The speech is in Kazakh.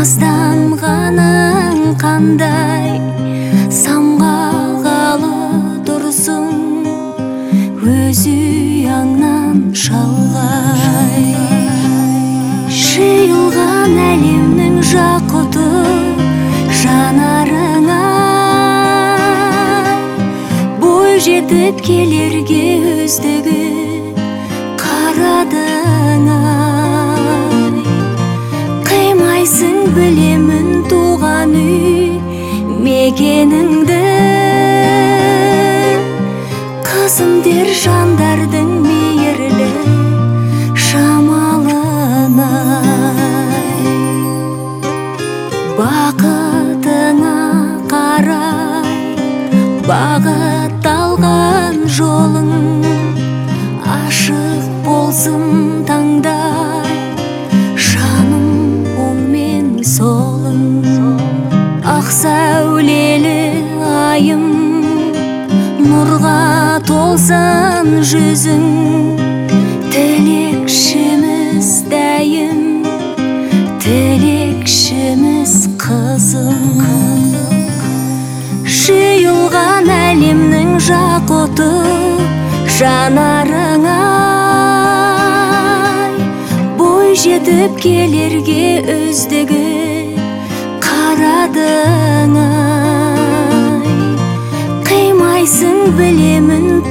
Назданғаның қандай, самғағалы тұрсың, өз ұяңнан шалғай. Жиылған әлемнің жақұты жанарыңа, бой жетіп келерге өздігі қарадың-ай. Қимайсың білемін туған үй мекеніңді, қызым дер жандардың мейірлі шамалын-ай. Бақытыңа қарай бағытталған жолың, ашық болсын таңдай жаным оң мен солың. Ақ сәулелі айым, нұрға толсын жүзің, тілекшіміз дәйім, тілекшіміз қызың. Жиылған әлемнің жақұты жанарың-ай, бой жетіп келерге өздігі қарадың-ай. Қимайсың білемін